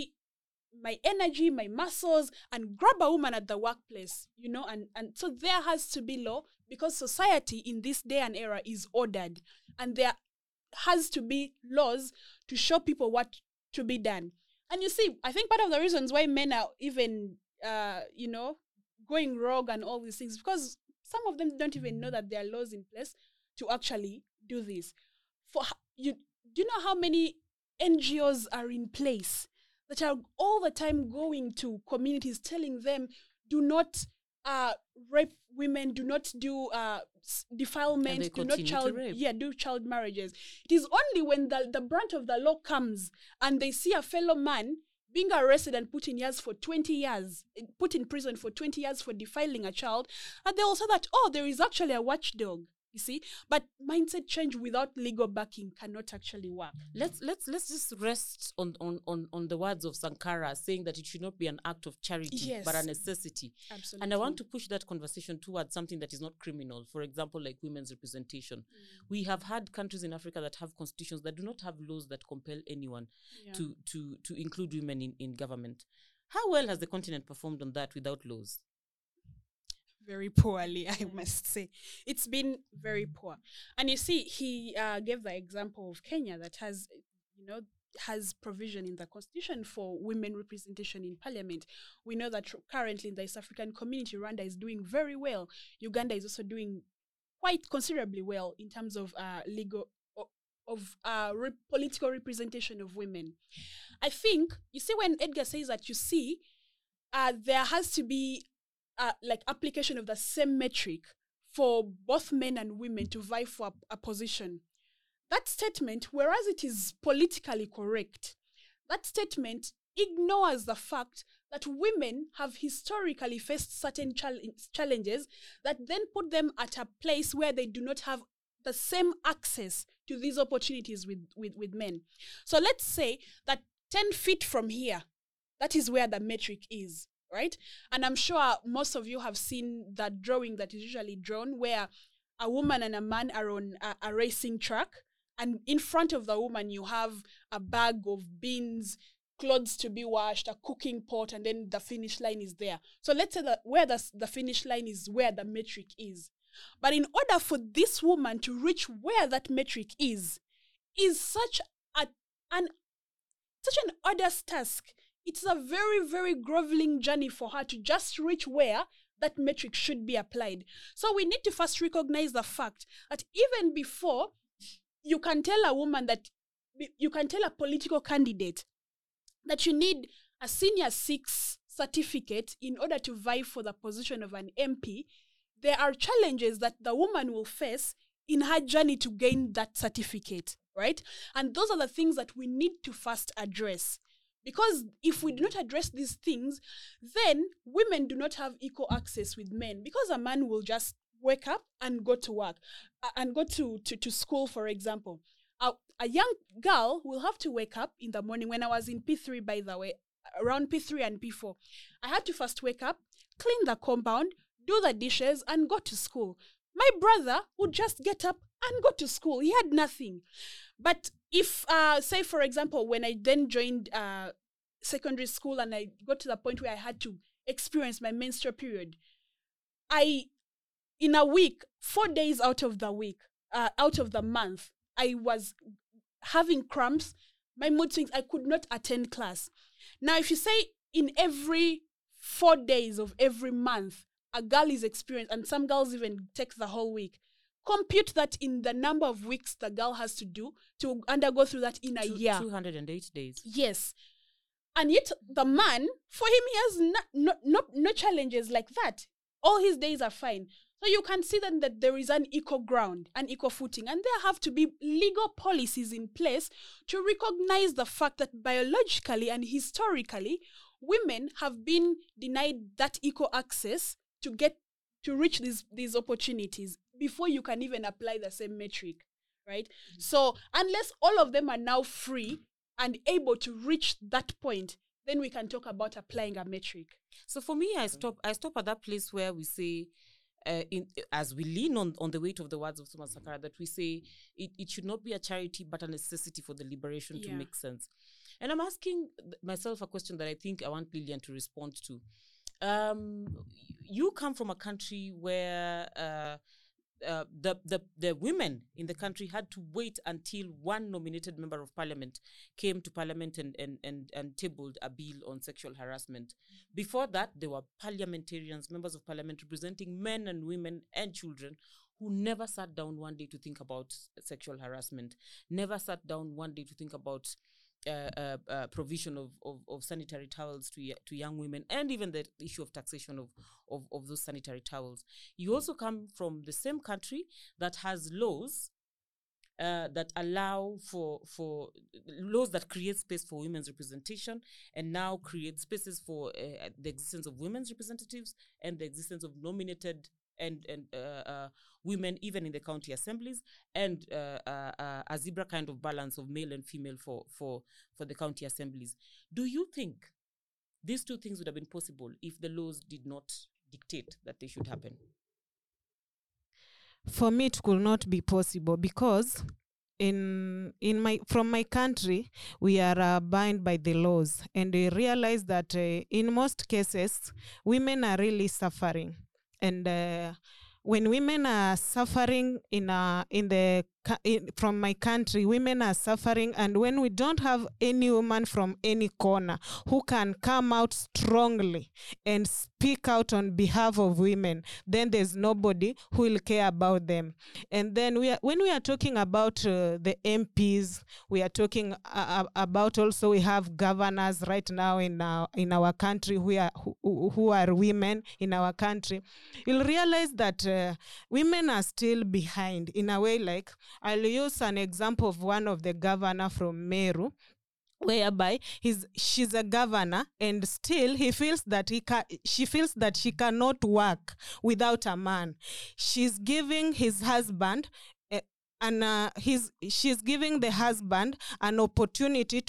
my energy, my muscles, and grab a woman at the workplace, you know? And, and so there has to be law, because society in this day and era is ordered. And there has to be laws to show people what to be done. And you see, I think part of the reasons why men are even, uh, you know, going rogue and all these things, because some of them don't even know that there are laws in place to actually do this. For you, do you know how many N G Os are in place that are all the time going to communities telling them, do not uh, rape women, do not do uh, defilement, do not child, yeah, do child marriages. It is only when the, the brunt of the law comes and they see a fellow man being arrested and put in years for twenty years, put in prison for twenty years for defiling a child, and they will say that, oh, there is actually a watchdog. You see, but mindset change without legal backing cannot actually work. Let's let's let's just rest on on on, on the words of Sankara, saying that it should not be an act of charity, yes, but a necessity. Absolutely. And I want to push that conversation towards something that is not criminal. For example, like women's representation. Mm. We have had countries in Africa that have constitutions that do not have laws that compel anyone yeah. to to to include women in, in government. How well has the continent performed on that without laws? Very poorly, I must say. It's been very poor. And you see, he uh, gave the example of Kenya that has, you know, has provision in the constitution for women representation in parliament. We know that tr- currently in the East African community, Rwanda is doing very well. Uganda is also doing quite considerably well in terms of uh, legal, of, of uh, re- political representation of women. I think, you see, when Edgar says that, you see, uh, there has to be Uh, like application of the same metric for both men and women to vie for a, a position. That statement, whereas it is politically correct, that statement ignores the fact that women have historically faced certain chal- challenges that then put them at a place where they do not have the same access to these opportunities with, with, with men. So let's say that ten feet from here, that is where the metric is. Right? And I'm sure most of you have seen that drawing that is usually drawn where a woman and a man are on a, a racing track, and in front of the woman you have a bag of beans, clothes to be washed, a cooking pot, and then the finish line is there. So let's say that where the, the finish line is where the metric is. But in order for this woman to reach where that metric is, is such a an such an arduous task. It's a very, very groveling journey for her to just reach where that metric should be applied. So we need to first recognize the fact that even before you can tell a woman that, you can tell a political candidate that you need a senior six certificate in order to vie for the position of an M P, there are challenges that the woman will face in her journey to gain that certificate, right? And those are the things that we need to first address. Because if we do not address these things, then women do not have equal access with men. Because a man will just wake up and go to work, uh, and go to, to, to school, for example. A, a young girl will have to wake up in the morning. When I was in P three, by the way, around P three and P four, I had to first wake up, clean the compound, do the dishes, and go to school. My brother would just get up and go to school. He had nothing. But if, uh, say, for example, when I then joined uh, secondary school and I got to the point where I had to experience my menstrual period, I, in a week, four days out of the week, uh, out of the month, I was having cramps, my mood swings, I could not attend class. Now, if you say in every four days of every month, a girl is experienced, and some girls even take the whole week, compute that in the number of weeks the girl has to do to undergo through that in a Two, year. two hundred eight days. Yes. And yet the man, for him, he has no, no, no, no challenges like that. All his days are fine. So you can see then that there is an equal ground, an equal footing, and there have to be legal policies in place to recognize the fact that biologically and historically, women have been denied that equal access to get to reach these these opportunities before you can even apply the same metric, right? Mm-hmm. So unless all of them are now free and able to reach that point, then we can talk about applying a metric. So for me, I stop I stop at that place where we say, uh, in as we lean on, on the weight of the words of Thomas Sankara, that we say it, it should not be a charity but a necessity for the liberation yeah. to make sense. And I'm asking myself a question that I think I want Lillian to respond to. Um, you come from a country where uh, uh, the, the the women in the country had to wait until one nominated member of parliament came to parliament and, and, and, and tabled a bill on sexual harassment. Before that, there were parliamentarians, members of parliament representing men and women and children who never sat down one day to think about sexual harassment, never sat down one day to think about Uh, uh, uh, provision of, of, of sanitary towels to to young women, and even the issue of taxation of, of, of those sanitary towels. You also come from the same country that has laws uh, that allow for for laws that create space for women's representation, and now create spaces for uh, the existence of women's representatives and the existence of nominated and and uh, uh, women even in the county assemblies, and uh, uh, uh, a zebra kind of balance of male and female for for for the county assemblies. Do you think these two things would have been possible if the laws did not dictate that they should happen? For me, it could not be possible because in in my from my country we are uh, bound by the laws, and we realize that uh, in most cases women are really suffering. And uh, when women are suffering in uh, in the in, from my country, women are suffering, and when we don't have any woman from any corner who can come out strongly and speak out on behalf of women, then there's nobody who will care about them. And then we are, when we are talking about uh, the M Ps, we are talking uh, about also we have governors right now in our, in our country who are who, who are women in our country. You'll realize that uh, women are still behind in a way. Like, I'll use an example of one of the governor from Meru, whereby he's she's a governor, and still he feels that he ca- she feels that she cannot work without a man. She's giving his husband uh, and uh, he's she's giving the husband an opportunity to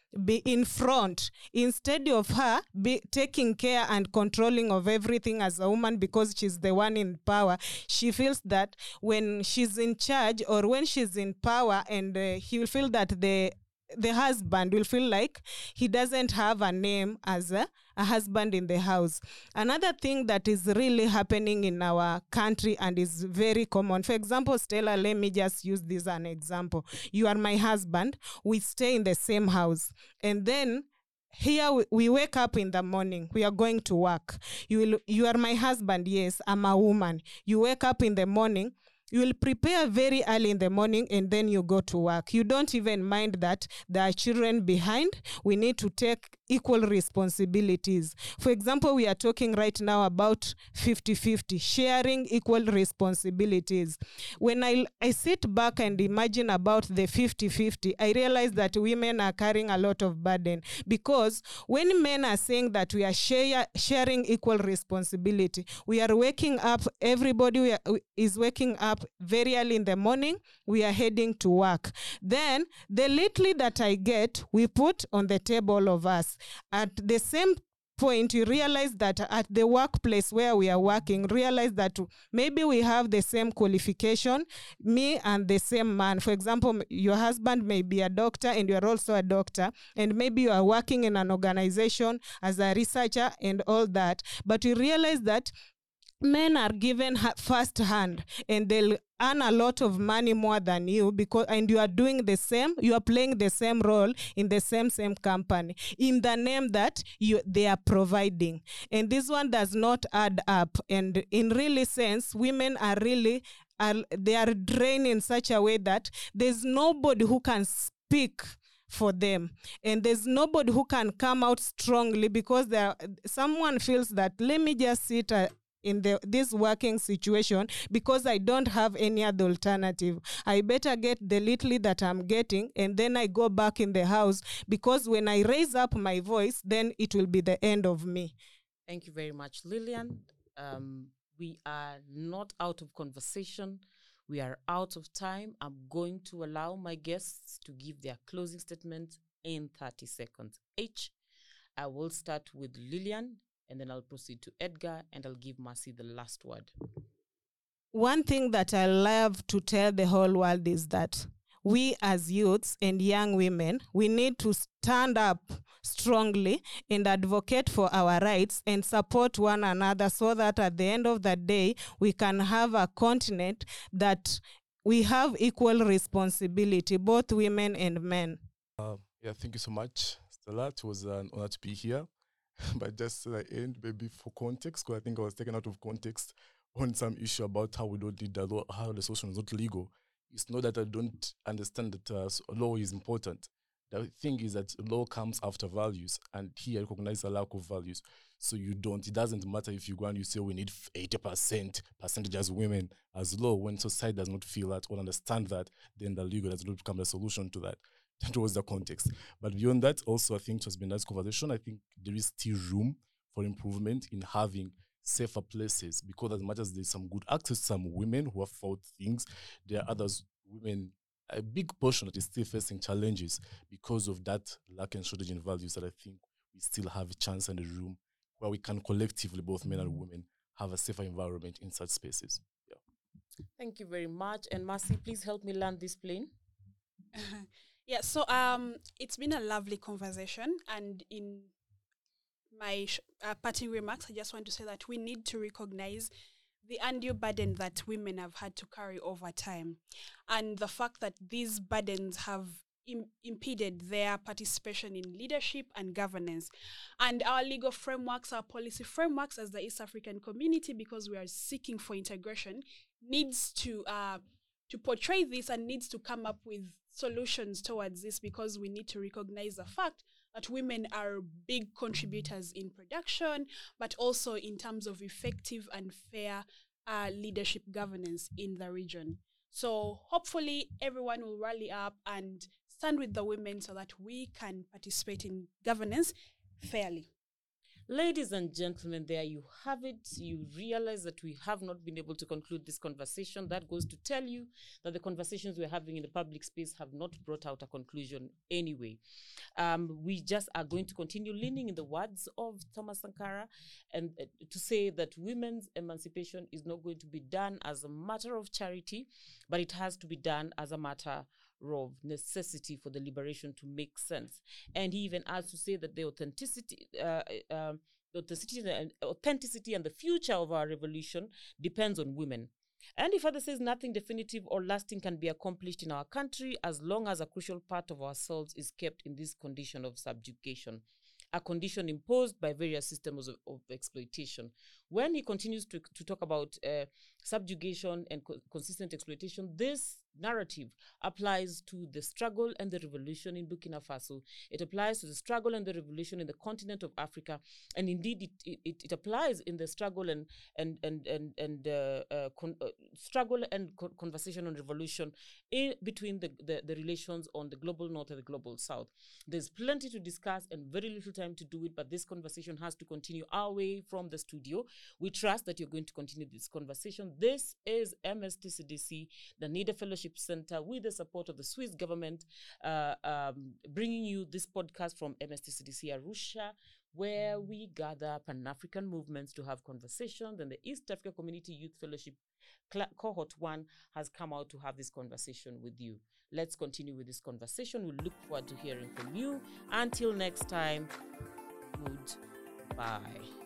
be in front instead of her be taking care and controlling of everything as a woman because she's the one in power. She feels that when she's in charge or when she's in power, and uh, he will feel that the the husband will feel like he doesn't have a name as a, a husband in the house. Another thing that is really happening in our country and is very common. For example, Stella, let me just use this as an example. You are my husband. We stay in the same house. And then here we, we wake up in the morning. We are going to work. You will, you are my husband. Yes, I'm a woman. You wake up in the morning. You will prepare very early in the morning and then you go to work. You don't even mind that there are children behind. We need to take equal responsibilities. For example, we are talking right now about fifty-fifty, sharing equal responsibilities. When I, I sit back and imagine about the fifty-fifty, I realize that women are carrying a lot of burden, because when men are saying that we are share, sharing equal responsibility, we are waking up, everybody we are, is waking up very early in the morning, we are heading to work. Then the little that I get, we put on the table of us. At the same point, you realize that at the workplace where we are working, realize that maybe we have the same qualification, me and the same man. For example, your husband may be a doctor and you are also a doctor, and maybe you are working in an organization as a researcher and all that. But you realize that men are given ha- first hand and they'll earn a lot of money more than you, because and you are doing the same, you are playing the same role in the same same company in the name that you they are providing. And this one does not add up. And in really sense, women are really are they are drained in such a way that there's nobody who can speak for them, and there's nobody who can come out strongly, because there someone feels that let me just sit uh, in the this working situation because I don't have any other alternative. I better get the little that I'm getting, and then I go back in the house, because when I raise up my voice, then it will be the end of me. Thank you very much, Lillian. Um, we are not out of conversation. We are out of time. I'm going to allow my guests to give their closing statement in thirty seconds each. I will start with Lillian, and then I'll proceed to Edgar, and I'll give Mercy the last word. One thing that I love to tell the whole world is that we as youths and young women, we need to stand up strongly and advocate for our rights and support one another, so that at the end of the day, we can have a continent that we have equal responsibility, both women and men. Uh, yeah, thank you so much, Stella. It was an honor to be here. But just to the end, maybe for context, because I think I was taken out of context on some issue about how we don't need the law, how the social is not legal. It's not that I don't understand that uh, law is important. The thing is that law comes after values, and here I recognize the lack of values. So you don't, it doesn't matter if you go and you say we need eighty percent percentage as women as law. When society does not feel that or understand that, then the legal does not become the solution to that. That was the context. But beyond that, also, I think it has been a nice conversation. I think there is still room for improvement in having safer places, because as much as there's some good access to some women who have fought things, there are others, women, a big portion that is still facing challenges because of that lack and shortage in values, that I think we still have a chance and a room where we can collectively, both men and women, have a safer environment in such spaces. Yeah. Thank you very much. And Mercy, please help me land this plane. Yeah, so um, it's been a lovely conversation, and in my sh- uh, parting remarks, I just want to say that we need to recognize the undue burden that women have had to carry over time, and the fact that these burdens have im- impeded their participation in leadership and governance. And our legal frameworks, our policy frameworks as the East African community, because we are seeking for integration, needs to uh, to portray this and needs to come up with solutions towards this, because we need to recognize the fact that women are big contributors in production, but also in terms of effective and fair uh, leadership governance in the region. So hopefully everyone will rally up and stand with the women so that we can participate in governance fairly. Ladies and gentlemen, there you have it. You realize that we have not been able to conclude this conversation. That goes to tell you that the conversations we're having in the public space have not brought out a conclusion anyway. Um, we just are going to continue leaning in the words of Thomas Sankara and uh, to say that women's emancipation is not going to be done as a matter of charity, but it has to be done as a matter of necessity for the liberation to make sense. And he even adds to say that the authenticity, uh, uh, the authenticity and authenticity and the future of our revolution depends on women. And he further says nothing definitive or lasting can be accomplished in our country as long as a crucial part of ourselves is kept in this condition of subjugation, a condition imposed by various systems of, of exploitation. When he continues to, to talk about uh, subjugation and co- consistent exploitation, this narrative applies to the struggle and the revolution in Burkina Faso. It applies to the struggle and the revolution in the continent of Africa, and indeed it it, it applies in the struggle and and and and and uh, uh, con- uh, struggle and co- conversation on revolution in between the, the the relations on the global north and the global south. There's plenty to discuss and very little time to do it, but this conversation has to continue our way from the studio. We trust that you're going to continue this conversation. This is M S T C D C, the NIDA Fellowship Center, with the support of the Swiss government, uh, um, bringing you this podcast from M S T C D C Arusha, where we gather Pan-African movements to have conversations. And the East Africa Community Youth Fellowship Cl- Cohort one has come out to have this conversation with you. Let's continue with this conversation. We look forward to hearing from you. Until next time, goodbye.